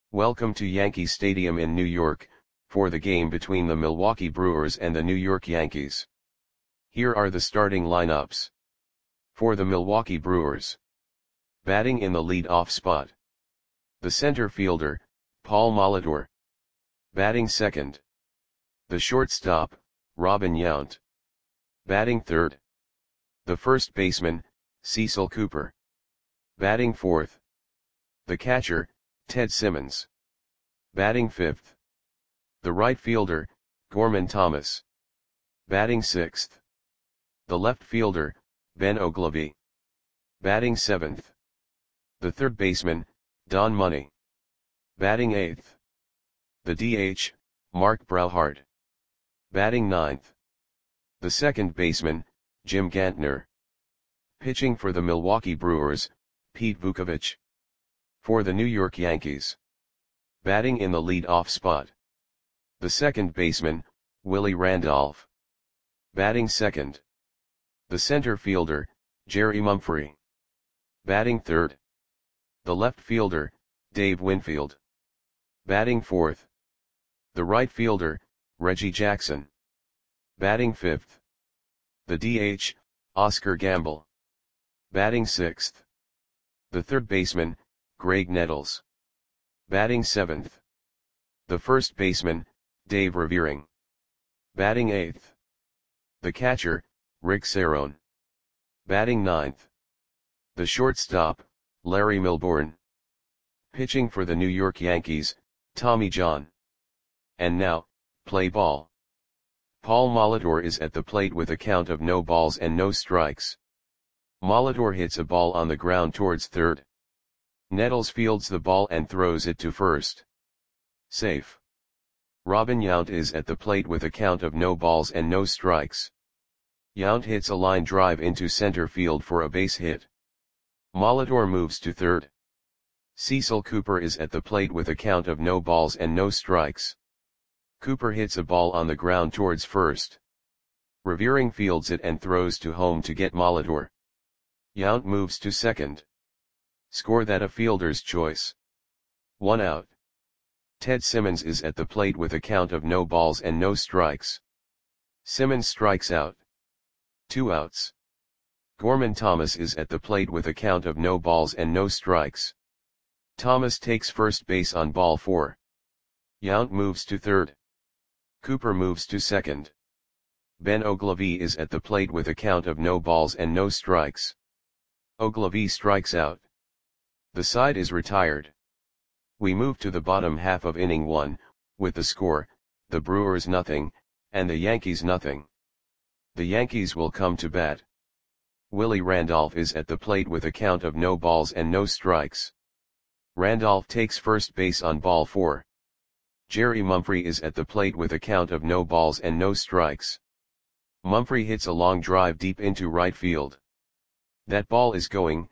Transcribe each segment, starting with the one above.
Welcome to Yankee Stadium in New York, for the game between the Milwaukee Brewers and the New York Yankees. Here are the starting lineups. For the Milwaukee Brewers. Batting in the lead-off spot. The center fielder, Paul Molitor. Batting second. The shortstop, Robin Yount. Batting third. The first baseman, Cecil Cooper. Batting fourth. The catcher, Ted Simmons. Batting fifth. The right fielder, Gorman Thomas. Batting sixth. The left fielder, Ben Oglivie. Batting seventh. The third baseman, Don Money. Batting eighth. The DH, Mark Brauhart. Batting ninth. The second baseman, Jim Gantner. Pitching for the Milwaukee Brewers, Pete Vukovich. For the New York Yankees. Batting in the lead-off spot. The second baseman, Willie Randolph. Batting second. The center fielder, Jerry Mumphrey. Batting third. The left fielder, Dave Winfield. Batting fourth. The right fielder, Reggie Jackson. Batting fifth. The DH, Oscar Gamble. Batting sixth. The third baseman, Greg Nettles. Batting seventh. The first baseman, Dave Revering. Batting eighth. The catcher, Rick Cerone. Batting ninth. The shortstop, Larry Milbourne. Pitching for the New York Yankees, Tommy John. And now, play ball. Paul Molitor is at the plate with a count of no balls and no strikes. Molitor hits a ball on the ground towards third. Nettles fields the ball and throws it to first. Safe. Robin Yount is at the plate with a count of no balls and no strikes. Yount hits a line drive into center field for a base hit. Molitor moves to third. Cecil Cooper is at the plate with a count of no balls and no strikes. Cooper hits a ball on the ground towards first. Revering fields it and throws to home to get Molitor. Yount moves to second. Score that a fielder's choice. 1 out. Ted Simmons is at the plate with a count of no balls and no strikes. Simmons strikes out. 2 outs. Gorman Thomas is at the plate with a count of no balls and no strikes. Thomas takes first base on ball 4. Yount moves to third. Cooper moves to second. Ben Oglivie is at the plate with a count of no balls and no strikes. Oglivie strikes out. The side is retired. We move to the bottom half of inning 1, with the score, the Brewers nothing, and the Yankees nothing. The Yankees will come to bat. Willie Randolph is at the plate with a count of no balls and no strikes. Randolph takes first base on ball 4. Jerry Mumphrey is at the plate with a count of no balls and no strikes. Mumphrey hits a long drive deep into right field. That ball is gone.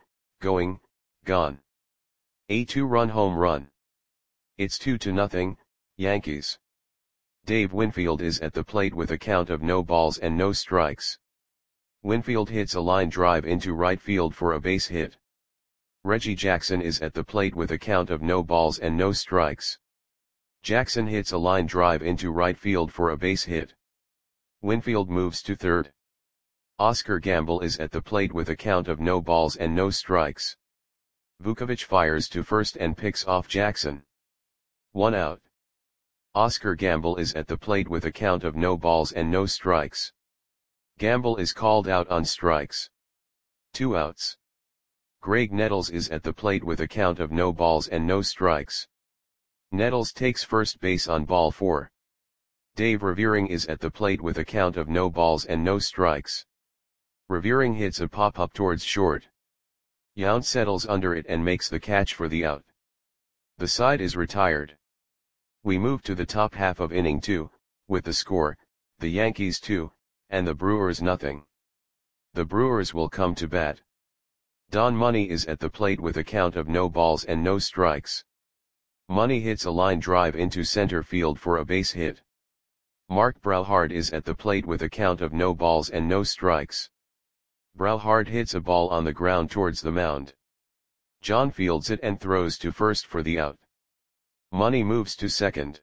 A 2-run home run. It's 2-0, Yankees. Dave Winfield is at the plate with a count of no balls and no strikes. Winfield hits a line drive into right field for a base hit. Reggie Jackson is at the plate with a count of no balls and no strikes. Jackson hits a line drive into right field for a base hit. Winfield moves to third. Oscar Gamble is at the plate with a count of no balls and no strikes. Vukovich fires to first and picks off Jackson. 1 out. Oscar Gamble is at the plate with a count of no balls and no strikes. Gamble is called out on strikes. 2 outs. Greg Nettles is at the plate with a count of no balls and no strikes. Nettles takes first base on ball 4. Dave Revering is at the plate with a count of no balls and no strikes. Revering hits a pop-up towards short. Yount settles under it and makes the catch for the out. The side is retired. We move to the top half of inning 2, with the score, the Yankees 2, and the Brewers nothing. The Brewers will come to bat. Don Money is at the plate with a count of no balls and no strikes. Money hits a line drive into center field for a base hit. Mark Brauhart is at the plate with a count of no balls and no strikes. Brauhart hits a ball on the ground towards the mound. John fields it and throws to first for the out. Money moves to second.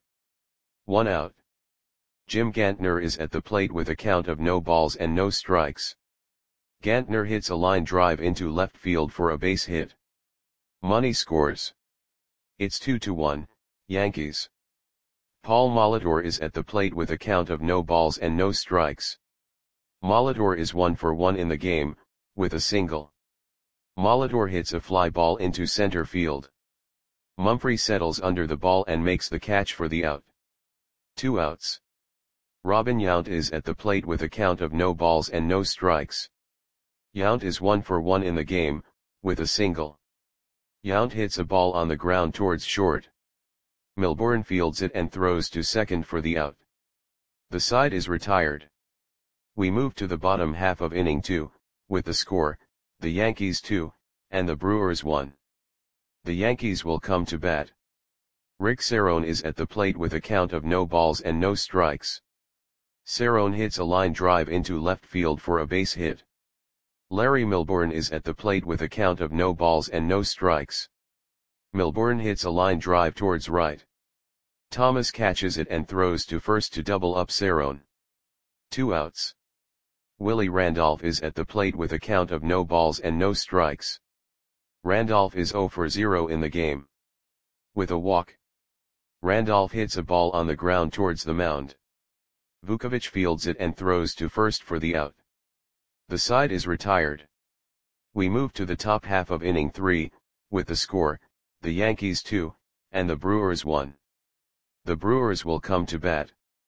1 out. Jim Gantner is at the plate with a count of no balls and no strikes. Gantner hits a line drive into left field for a base hit. Money scores. It's 2-1, Yankees. Paul Molitor is at the plate with a count of no balls and no strikes. Molitor is 1 for 1 in the game, with a single. Molitor hits a fly ball into center field. Mumphrey settles under the ball and makes the catch for the out. 2 outs. Robin Yount is at the plate with a count of no balls and no strikes. Yount is 1 for 1 in the game, with a single. Yount hits a ball on the ground towards short. Milbourne fields it and throws to second for the out. The side is retired. We move to the bottom half of inning 2, with the score, the Yankees 2, and the Brewers 1. The Yankees will come to bat. Rick Cerrone is at the plate with a count of no balls and no strikes. Cerrone hits a line drive into left field for a base hit. Larry Milbourne is at the plate with a count of no balls and no strikes. Milbourne hits a line drive towards right. Thomas catches it and throws to first to double up Cerrone. 2 outs. Willie Randolph is at the plate with a count of no balls and no strikes. Randolph is 0 for 0 in the game. With a walk. Randolph hits a ball on the ground towards the mound. Vukovich fields it and throws to first for the out. The side is retired. We move to the top half of inning 3, with the score, the Yankees 2, and the Brewers 1. The Brewers will come to bat.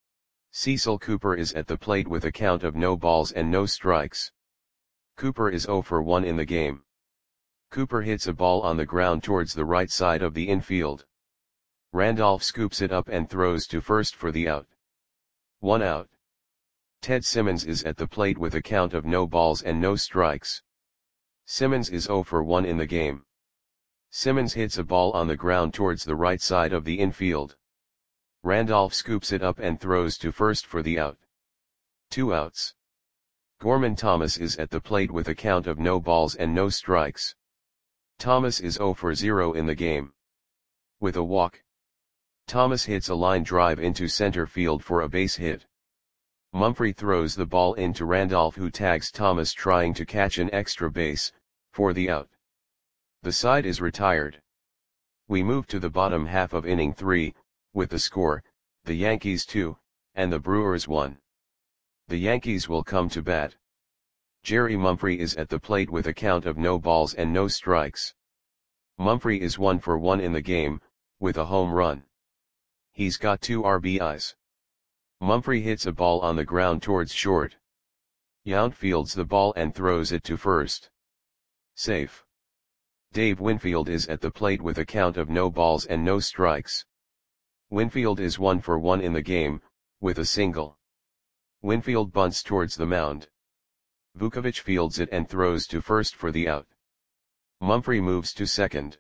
Cecil Cooper is at the plate with a count of no balls and no strikes. Cooper is 0 for 1 in the game. Cooper hits a ball on the ground towards the right side of the infield. Randolph scoops it up and throws to first for the out. 1 out. Ted Simmons is at the plate with a count of no balls and no strikes. Simmons is 0 for 1 in the game. Simmons hits a ball on the ground towards the right side of the infield. Randolph scoops it up and throws to first for the out. 2 outs. Gorman Thomas is at the plate with a count of no balls and no strikes. Thomas is 0 for 0 in the game. With a walk. Thomas hits a line drive into center field for a base hit. Mumphrey throws the ball into Randolph, who tags Thomas trying to catch an extra base, for the out. The side is retired. We move to the bottom half of inning 3, with the score, the Yankees 2, and the Brewers 1. The Yankees will come to bat. Jerry Mumphrey is at the plate with a count of no balls and no strikes. Mumphrey is 1 for 1 in the game, with a home run. He's got 2 RBIs. Mumphrey hits a ball on the ground towards short. Yount fields the ball and throws it to first. Safe. Dave Winfield is at the plate with a count of no balls and no strikes. Winfield is 1 for 1 in the game, with a single. Winfield bunts towards the mound. Vukovich fields it and throws to first for the out. Mumphrey moves to second.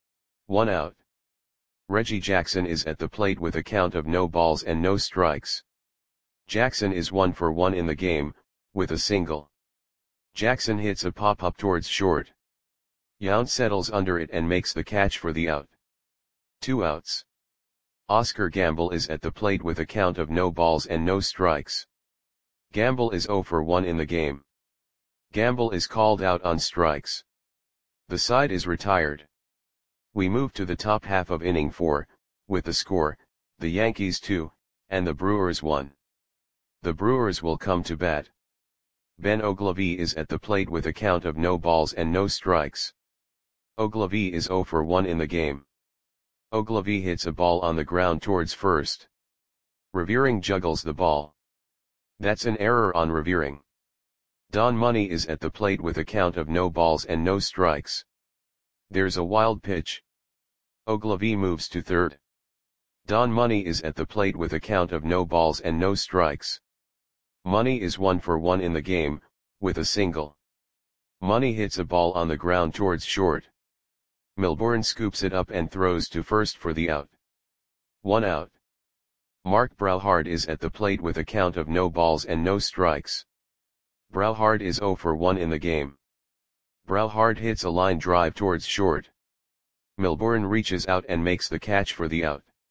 1 out. Reggie Jackson is at the plate with a count of no balls and no strikes. Jackson is 1 for 1 in the game, with a single. Jackson hits a pop-up towards short. Yount settles under it and makes the catch for the out. 2 outs. Oscar Gamble is at the plate with a count of no balls and no strikes. Gamble is 0 for 1 in the game. Gamble is called out on strikes. The side is retired. We move to the top half of inning 4, with the score, the Yankees 2, and the Brewers 1. The Brewers will come to bat. Ben Oglivie is at the plate with a count of no balls and no strikes. Oglivie is 0 for 1 in the game. Oglivie hits a ball on the ground towards first. Revering juggles the ball. That's an error on Revering. Don Money is at the plate with a count of no balls and no strikes. There's a wild pitch. Oglivie moves to third. Don Money is at the plate with a count of no balls and no strikes. Money is 1 for 1 in the game, with a single. Money hits a ball on the ground towards short. Milbourne scoops it up and throws to first for the out. 1 out. Mark Brauhard is at the plate with a count of no balls and no strikes. Brauhard is 0 for 1 in the game. Brauhard hits a line drive towards short. Milbourne reaches out and makes the catch for the out.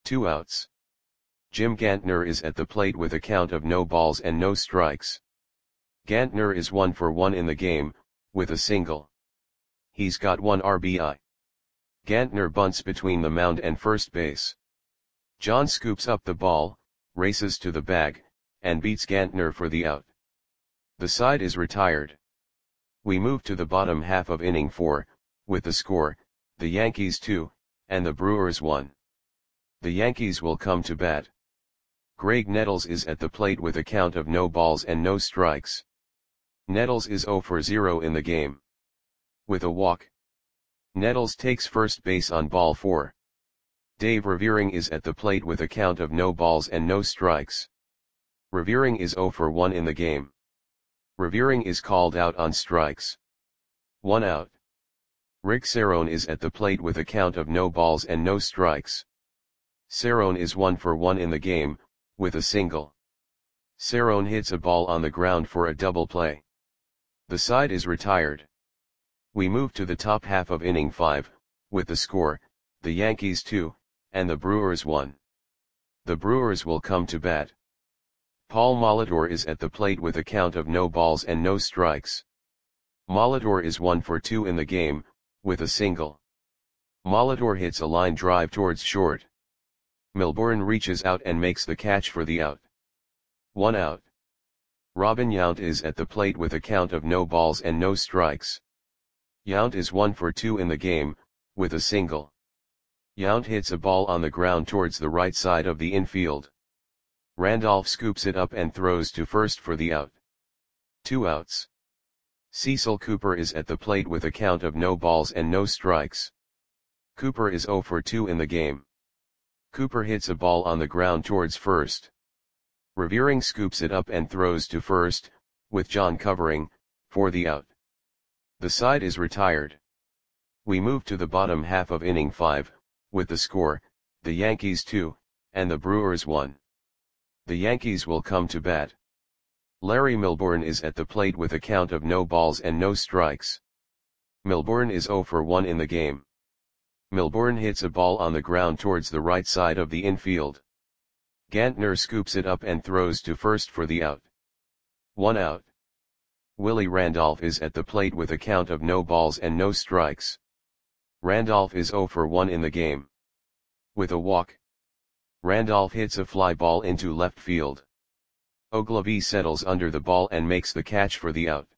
2 outs. Jim Gantner is at the plate with a count of no balls and no strikes. Gantner is 1 for 1 in the game, with a single. He's got 1 RBI. Gantner bunts between the mound and first base. John scoops up the ball, races to the bag, and beats Gantner for the out. The side is retired. We move to the bottom half of inning 4, with the score, the Yankees 2, and the Brewers 1. The Yankees will come to bat. Graig Nettles is at the plate with a count of no balls and no strikes. Nettles is 0 for 0 in the game. With a walk. Nettles takes first base on ball 4. Dave Revering is at the plate with a count of no balls and no strikes. Revering is 0 for 1 in the game. Revering is called out on strikes. 1 out. Rick Cerrone is at the plate with a count of no balls and no strikes. Cerrone is 1 for 1 in the game, with a single. Cerrone hits a ball on the ground for a double play. The side is retired. We move to the top half of inning 5, with the score, the Yankees 2, and the Brewers 1. The Brewers will come to bat. Paul Molitor is at the plate with a count of no balls and no strikes. Molitor is 1 for 2 in the game, with a single. Molitor hits a line drive towards short. Milbourne reaches out and makes the catch for the out. 1 out. Robin Yount is at the plate with a count of no balls and no strikes. Yount is 1 for 2 in the game, with a single. Yount hits a ball on the ground towards the right side of the infield. Randolph scoops it up and throws to first for the out. 2 outs. Cecil Cooper is at the plate with a count of no balls and no strikes. Cooper is 0 for 2 in the game. Cooper hits a ball on the ground towards first. Revering scoops it up and throws to first, with John covering, for the out. The side is retired. We move to the bottom half of inning 5, with the score, the Yankees 2, and the Brewers 1. The Yankees will come to bat. Larry Milbourne is at the plate with a count of no balls and no strikes. Milbourne is 0 for 1 in the game. Milbourne hits a ball on the ground towards the right side of the infield. Gantner scoops it up and throws to first for the out. 1 out. Willie Randolph is at the plate with a count of no balls and no strikes. Randolph is 0 for 1 in the game. With a walk. Randolph hits a fly ball into left field. Ogilvie settles under the ball and makes the catch for the out.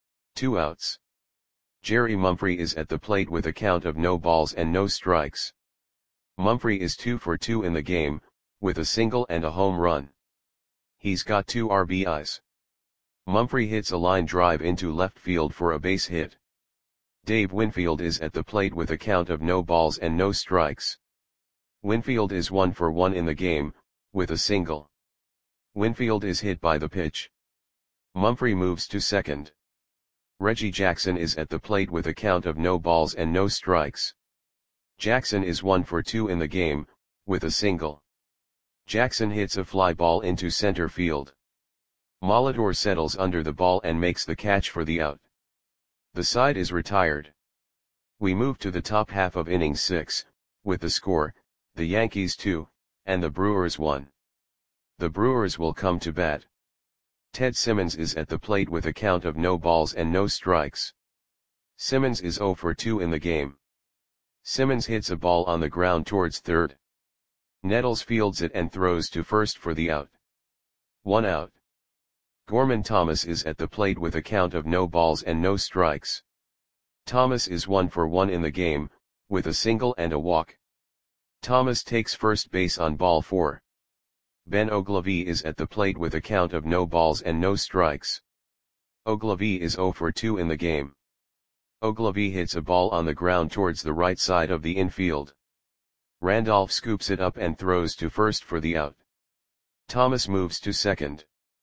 2 outs. Jerry Mumphrey is at the plate with a count of no balls and no strikes. Mumphrey is 2 for 2 in the game, with a single and a home run. He's got 2 RBIs. Mumphrey hits a line drive into left field for a base hit. Dave Winfield is at the plate with a count of no balls and no strikes. Winfield is 1 for 1 in the game, with a single. Winfield is hit by the pitch. Mumphrey moves to second. Reggie Jackson is at the plate with a count of no balls and no strikes. Jackson is 1 for 2 in the game, with a single. Jackson hits a fly ball into center field. Molitor settles under the ball and makes the catch for the out. The side is retired. We move to the top half of inning 6, with the score, the Yankees 2, and the Brewers 1. The Brewers will come to bat. Ted Simmons is at the plate with a count of no balls and no strikes. Simmons is 0 for 2 in the game. Simmons hits a ball on the ground towards third. Nettles fields it and throws to first for the out. 1 out. Gorman Thomas is at the plate with a count of no balls and no strikes. Thomas is 1 for 1 in the game, with a single and a walk. Thomas takes first base on ball 4. Ben Ogilvie is at the plate with a count of no balls and no strikes. Ogilvie is 0 for 2 in the game. Ogilvie hits a ball on the ground towards the right side of the infield. Randolph scoops it up and throws to first for the out. Thomas moves to second.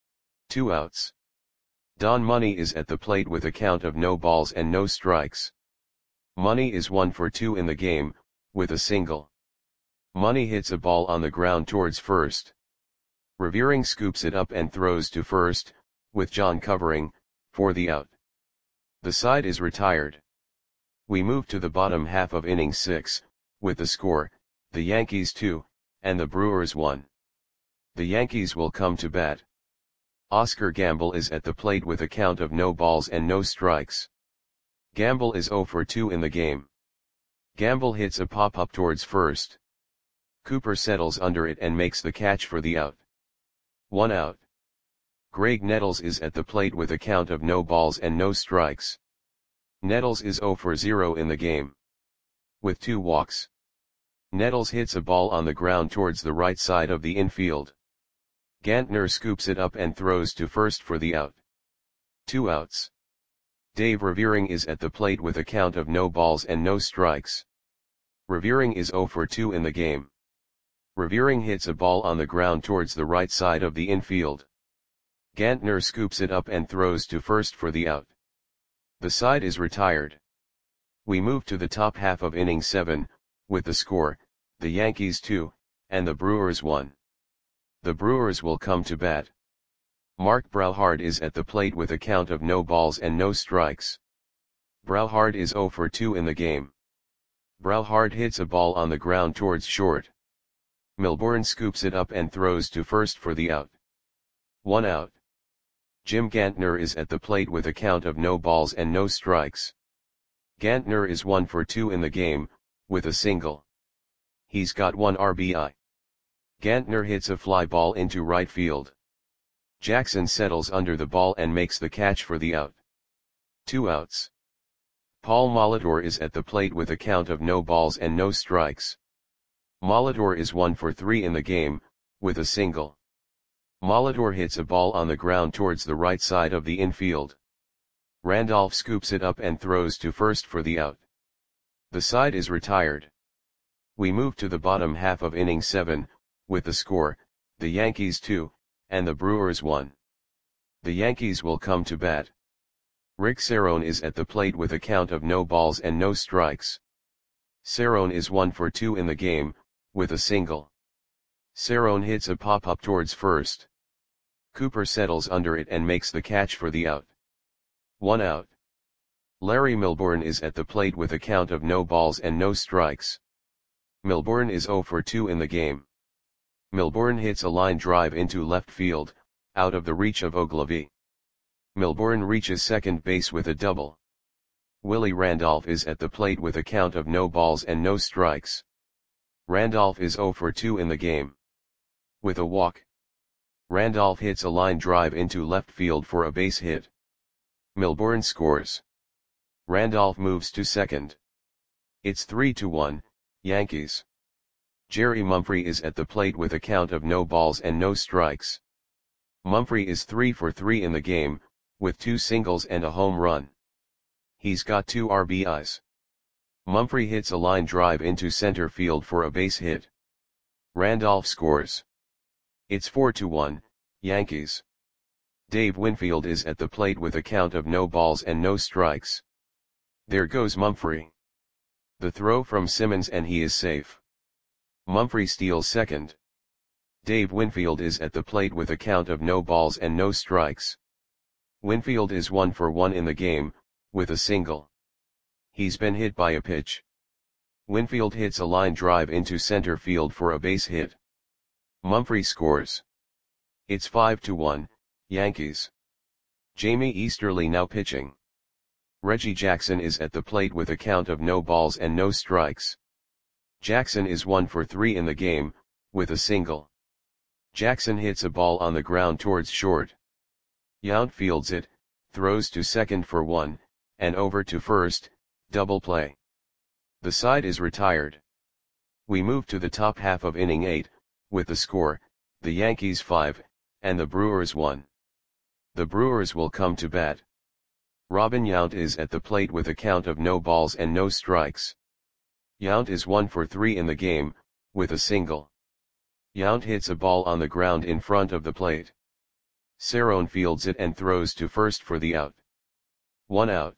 2 outs. Don Money is at the plate with a count of no balls and no strikes. Money is 1 for 2 in the game, with a single. Money hits a ball on the ground towards first. Revering scoops it up and throws to first, with John covering, for the out. The side is retired. We move to the bottom half of inning 6, with the score, the Yankees 2, and the Brewers 1. The Yankees will come to bat. Oscar Gamble is at the plate with a count of no balls and no strikes. Gamble is 0 for 2 in the game. Gamble hits a pop-up towards first. Cooper settles under it and makes the catch for the out. 1 out. Greg Nettles is at the plate with a count of no balls and no strikes. Nettles is 0 for 0 in the game. With 2 walks. Nettles hits a ball on the ground towards the right side of the infield. Gantner scoops it up and throws to first for the out. 2 outs. Dave Revering is at the plate with a count of no balls and no strikes. Revering is 0 for 2 in the game. Revering hits a ball on the ground towards the right side of the infield. Gantner scoops it up and throws to first for the out. The side is retired. We move to the top half of inning 7, with the score, the Yankees 2, and the Brewers 1. The Brewers will come to bat. Mark Brauhard is at the plate with a count of no balls and no strikes. Brauhard is 0 for 2 in the game. Brauhard hits a ball on the ground towards short. Milbourne scoops it up and throws to first for the out. 1 out. Jim Gantner is at the plate with a count of no balls and no strikes. Gantner is 1 for 2 in the game, with a single. He's got 1 RBI. Gantner hits a fly ball into right field. Jackson settles under the ball and makes the catch for the out. 2 outs. Paul Molitor is at the plate with a count of no balls and no strikes. Molitor is 1 for 3 in the game, with a single. Molitor hits a ball on the ground towards the right side of the infield. Randolph scoops it up and throws to first for the out. The side is retired. We move to the bottom half of inning 7, with the score, the Yankees 2, and the Brewers 1. The Yankees will come to bat. Rick Cerrone is at the plate with a count of no balls and no strikes. Cerrone is 1 for 2 in the game, with a single. Cerrone hits a pop-up towards first. Cooper settles under it and makes the catch for the out. 1 out. Larry Milbourne is at the plate with a count of no balls and no strikes. Milbourne is 0 for 2 in the game. Milbourne hits a line drive into left field, out of the reach of Ogilvy. Milbourne reaches second base with a double. Willie Randolph is at the plate with a count of no balls and no strikes. Randolph is 0 for 2 in the game. With a walk. Randolph hits a line drive into left field for a base hit. Milbourne scores. Randolph moves to second. It's 3-1, Yankees. Jerry Mumphrey is at the plate with a count of no balls and no strikes. Mumphrey is 3 for 3 in the game, with 2 singles and a home run. He's got 2 RBIs. Mumphrey hits a line drive into center field for a base hit. Randolph scores. It's 4-1, Yankees. Dave Winfield is at the plate with a count of no balls and no strikes. There goes Mumphrey. The throw from Simmons and he is safe. Mumphrey steals second. Dave Winfield is at the plate with a count of no balls and no strikes. Winfield is 1 for 1 in the game, with a single. He's been hit by a pitch. Winfield hits a line drive into center field for a base hit. Mumphrey scores. It's 5-1, Yankees. Jamie Easterly now pitching. Reggie Jackson is at the plate with a count of no balls and no strikes. Jackson is 1 for 3 in the game, with a single. Jackson hits a ball on the ground towards short. Yount fields it, throws to second for 1, and over to first, double play. The side is retired. We move to the top half of inning 8, with the score, the Yankees 5, and the Brewers 1. The Brewers will come to bat. Robin Yount is at the plate with a count of no balls and no strikes. Yount is 1 for 3 in the game, with a single. Yount hits a ball on the ground in front of the plate. Cerrone fields it and throws to first for the out. 1 out.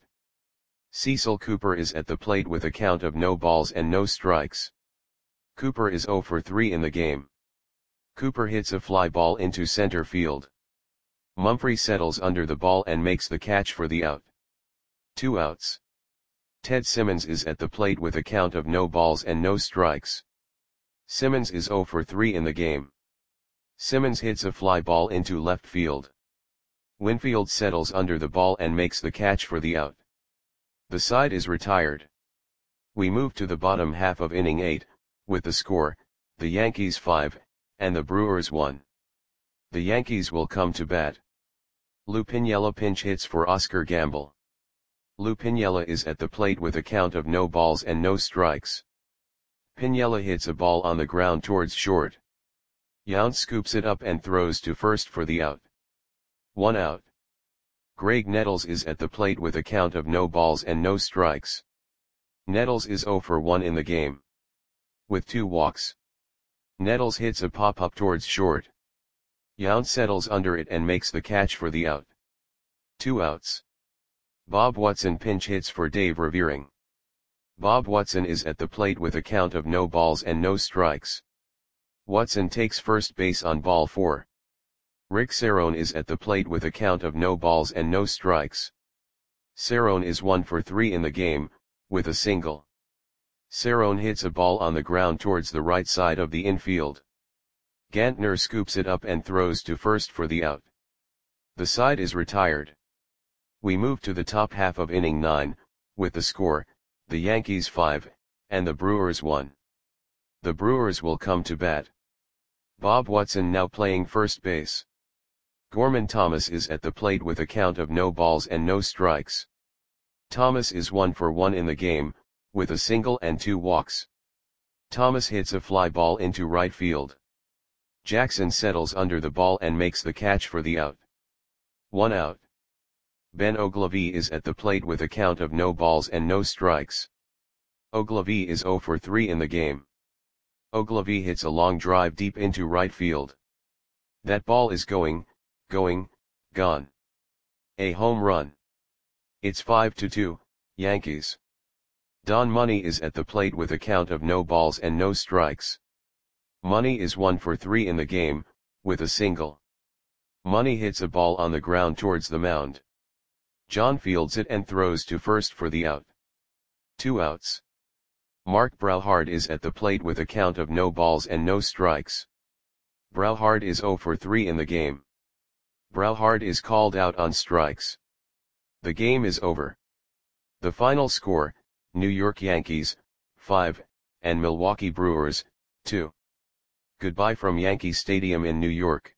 Cecil Cooper is at the plate with a count of no balls and no strikes. Cooper is 0 for 3 in the game. Cooper hits a fly ball into center field. Mumphrey settles under the ball and makes the catch for the out. 2 outs. Ted Simmons is at the plate with a count of no balls and no strikes. Simmons is 0 for 3 in the game. Simmons hits a fly ball into left field. Winfield settles under the ball and makes the catch for the out. The side is retired. We move to the bottom half of inning 8, with the score, the Yankees 5, and the Brewers 1. The Yankees will come to bat. Lou Piniella pinch hits for Oscar Gamble. Lou Piniella is at the plate with a count of no balls and no strikes. Piniella hits a ball on the ground towards short. Yount scoops it up and throws to first for the out. 1 out. Greg Nettles is at the plate with a count of no balls and no strikes. Nettles is 0 for 1 in the game. With 2 walks. Nettles hits a pop-up towards short. Yount settles under it and makes the catch for the out. 2 outs. Bob Watson pinch hits for Dave Revering. Bob Watson is at the plate with a count of no balls and no strikes. Watson takes first base on ball 4. Rick Cerrone is at the plate with a count of no balls and no strikes. Cerrone is 1 for 3 in the game, with a single. Cerrone hits a ball on the ground towards the right side of the infield. Gantner scoops it up and throws to first for the out. The side is retired. We move to the top half of inning 9, with the score, the Yankees 5, and the Brewers 1. The Brewers will come to bat. Bob Watson now playing first base. Gorman Thomas is at the plate with a count of no balls and no strikes. Thomas is 1 for 1 in the game, with a single and 2 walks. Thomas hits a fly ball into right field. Jackson settles under the ball and makes the catch for the out. 1 out. Ben Oglivie is at the plate with a count of no balls and no strikes. Oglivie is 0 for 3 in the game. Oglivie hits a long drive deep into right field. That ball is gone. A home run. It's 5-2, Yankees. Don Money is at the plate with a count of no balls and no strikes. Money is 1 for 3 in the game, with a single. Money hits a ball on the ground towards the mound. John fields it and throws to first for the out. 2 outs. Mark Brauhard is at the plate with a count of no balls and no strikes. Brauhard is 0 for 3 in the game. Brauhard is called out on strikes. The game is over. The final score, New York Yankees, 5, and Milwaukee Brewers, 2. Goodbye from Yankee Stadium in New York.